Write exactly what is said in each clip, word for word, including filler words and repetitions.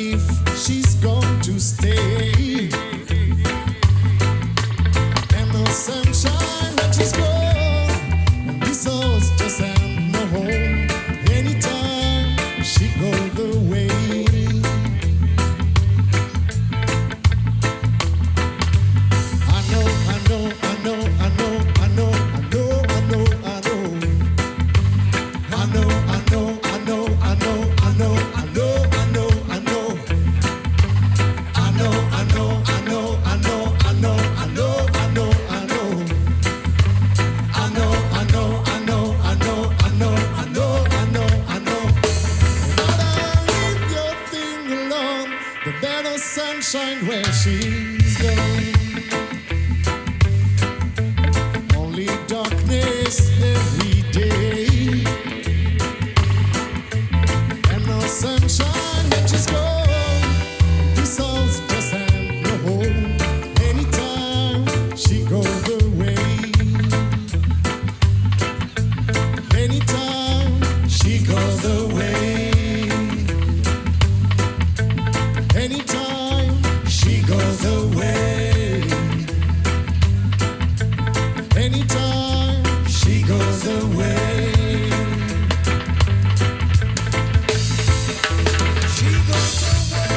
if she's going to stay. And no sunshine when she's gone, and this house just ain't no home. Anytime she goes away. I know, I know, I know, I know, I know, I know, I know, I know. I know, I know, I know, I know, I know, I know, I know, I know. I know, I know, I know, I know, I know, I know, I know, I know. I know, I know, I know, I know, I know, I know, I know, I know. Gotta leave your thing alone. The better sunshine where she's gone. Only darkness every day. And no sunshine when she's gone. This house just ain't no home. Anytime she goes away. Anytime she goes away. Anytime she goes away. Anytime she goes away. She goes away.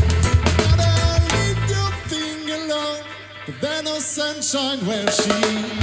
Sunshine where she